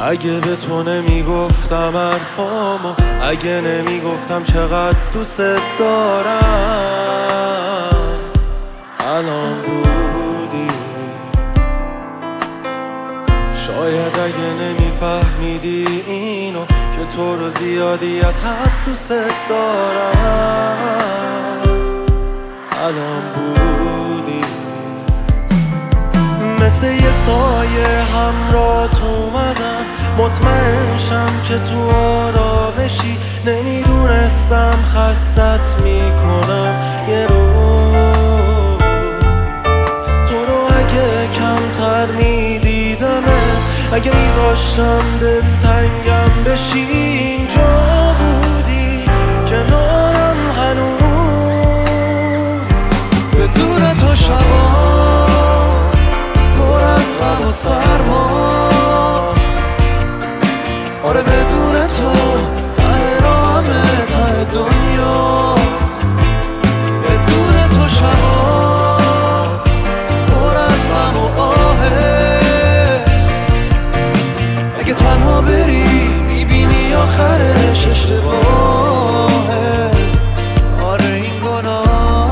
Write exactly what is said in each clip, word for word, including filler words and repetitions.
اگه به تو نمیگفتم حرفامو، اگه نمیگفتم چقدر دوست دارم، الان بودی. شاید اگه نمیفهمیدی اینو که تو رو زیادی از حد دوست دارم، الان بودی. مثل یه سایه همراهت اومدم، مطمئن شم که تو آرامشی. نمیدونستم خستت میکنم یه روز. تو رو اگه کمتر میدیدمه، اگه میذاشتم دل تنگم بشی، اینجا بودی کنارم هنوز. بدون تو شبا پر از غم و سرماست. آره بدون تو ته راهمه، ته دنیاست. بدون تو شبا پر از غم و آهه. اگه تنها بری میبینی آخرش اشتباهه. آره این گناهه.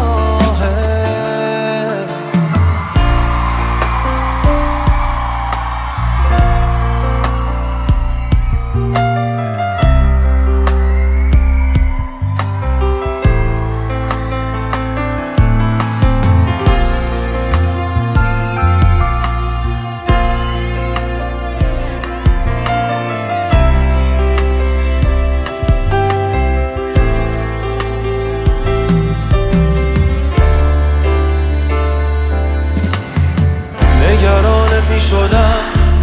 نگرانت می شدم،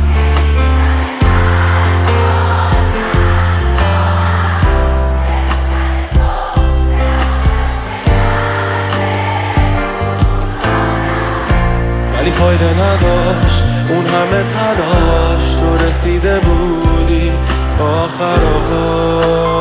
ولی فایده نداشت اون همه تلاش. تو رسیده بودی آخرها.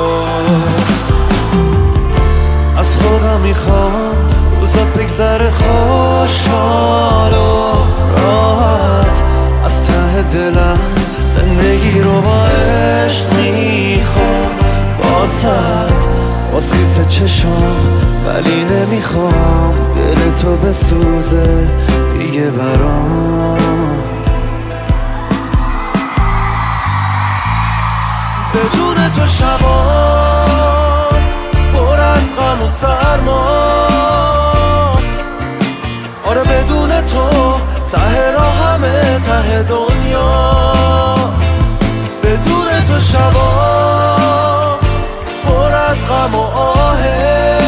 از خودم میخوام روزات بگذره خوشحال و راحت. از ته دلم زندگی رو با عشق میخوام بازت، باز خیس چشام، ولی نمیخوام دل تو بسوزه دیگه برام. بدون تو شبا پر از غم و سرماست. آره بدون تو ته راهمه، ته دنیاست. بدون تو شبا پر از غم و آهه.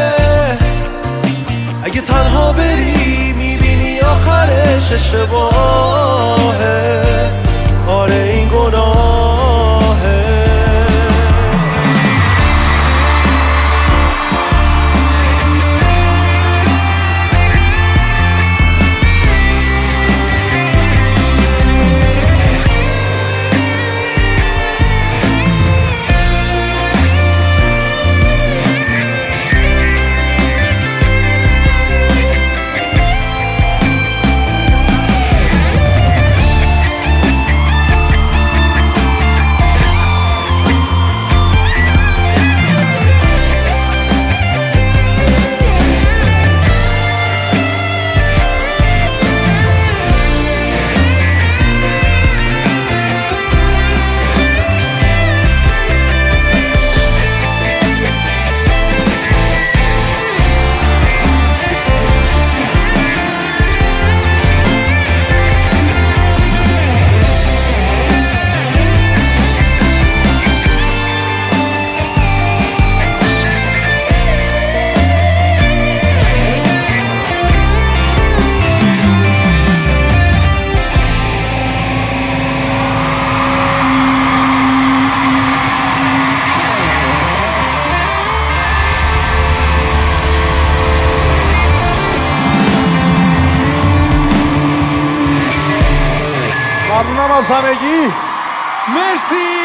اگه تنها بری میبینی آخرش اشتباهه. آره این گناهه. ممنونم از همگی. مرسی.